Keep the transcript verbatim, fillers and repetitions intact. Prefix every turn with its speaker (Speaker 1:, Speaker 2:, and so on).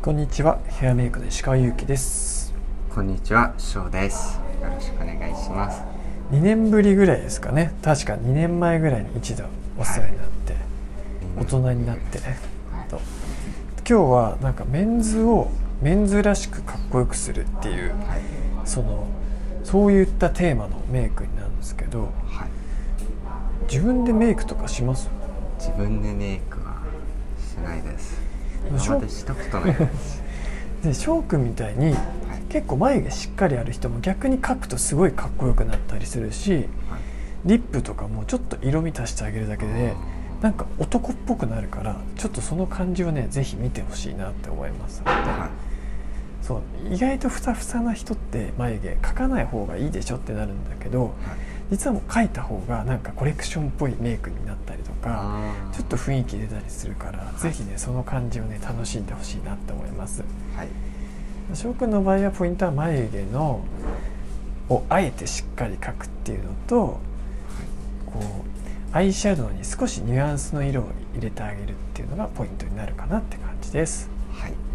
Speaker 1: こんにちは、ヘアメイクの石川祐希です。
Speaker 2: こんにちは、翔です。よろしくお願いします。
Speaker 1: にねんぶりぐらいですかね。確かにねんまえぐらいに一度お世話になって、はい、大人になってね、はい、と今日はなんかメンズをメンズらしくかっこよくするっていう、はい、そのそういったテーマのメイクになるんですけど、はい、自分でメイクとかします？
Speaker 2: 自分でメイクはしないです。今までしたことないです
Speaker 1: で翔くんみたいに、はい、結構眉毛しっかりある人も逆に描くとすごいかっこよくなったりするし、はい、リップとかもちょっと色味足してあげるだけでなんか男っぽくなるから、ちょっとその感じをねぜひ見てほしいなって思いますので、はい、そう意外とふさふさな人って眉毛描かない方がいいでしょってなるんだけど、はい、実はもう描いた方がなんかコレクションっぽいメイクになったりとかちょっと雰囲気出たりするから、はい、ぜひねその感じをね楽しんでほしいなって思います。はい、翔くんの場合はポイントは眉毛のをあえてしっかり描くっていうのと、はい、こうアイシャドウに少しニュアンスの色を入れてあげるっていうのがポイントになるかなって感じです。
Speaker 2: はい。